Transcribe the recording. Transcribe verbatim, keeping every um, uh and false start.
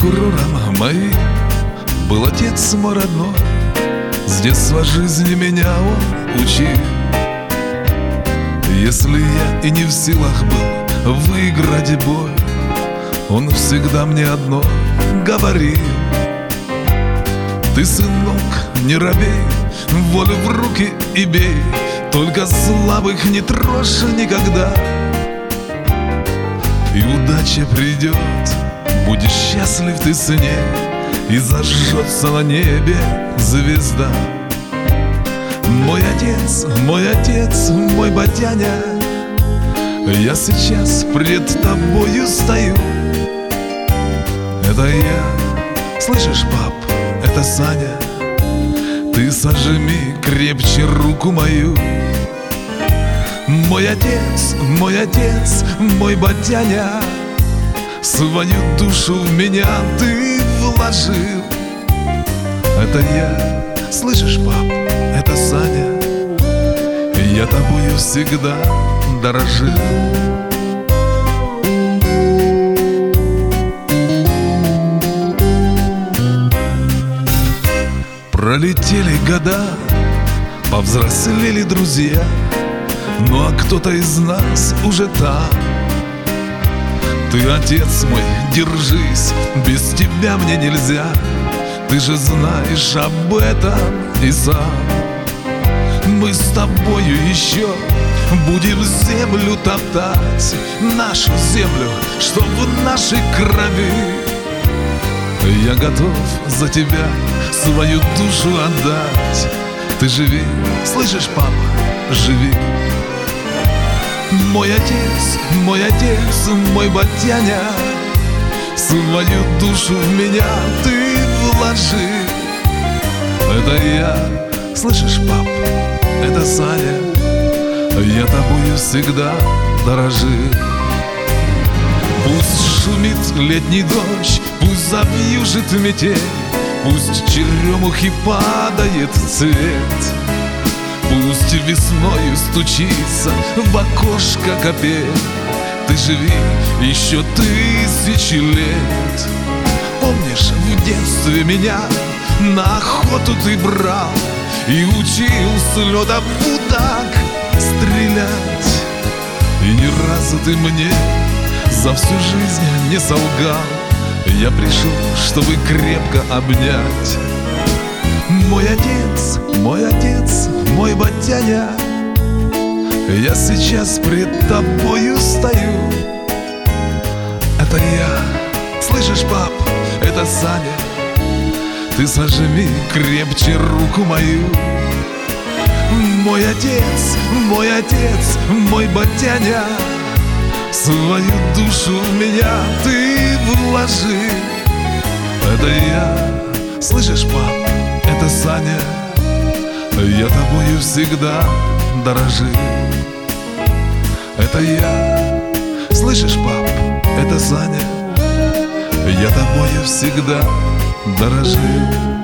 прокурором моим был отец мой родной. С детства жизни меня он учил. Если я и не в силах был выиграть бой, он всегда мне одно говорил: ты, сынок, не робей, волю в руки и бей, только слабых не трожь никогда. И удача придет, будешь счастлив ты с ней, и зажжется на небе звезда. Мой отец, мой отец, мой батяня, я сейчас пред тобою стою. Это я, слышишь, пап, это Саня. Ты сожми крепче руку мою. Мой отец, мой отец, мой батяня, свою душу в меня ты вложил. Это я, слышишь, пап, это Саня. Я тобою всегда дорожил. Пролетели года, повзрослели друзья, ну а кто-то из нас уже там. Ты, отец мой, держись, без тебя мне нельзя. Ты же знаешь об этом и сам. Мы с тобою еще будем землю топтать, нашу землю, что в нашей крови. Я готов за тебя свою душу отдать. Ты живи, слышишь, папа, живи. Мой отец, мой отец, мой батяня, свою душу в меня ты вложи. Это я, слышишь, пап, это Саня. Я тобою всегда дорожил. Пусть шумит летний дождь, пусть завьюжит метель, пусть черемухи падает цвет, пусть весною стучится в окошко капель. Ты живи еще тысячи лет. Помнишь, в детстве меня на охоту ты брал и учил с лёда в удак стрелять. И ни разу ты мне за всю жизнь не солгал. Я пришел, чтобы крепко обнять. Мой отец, мой отец, мой батяня, я сейчас пред тобою стою. Это я, слышишь, пап, это Саня. Ты сожми крепче руку мою. Мой отец, мой отец, мой батяня, свою душу в меня ты вложи. Это я, слышишь, пап, это Саня. Я тобою всегда дорожил. Это я, слышишь, пап, это Саня. Я тобою всегда дорожил.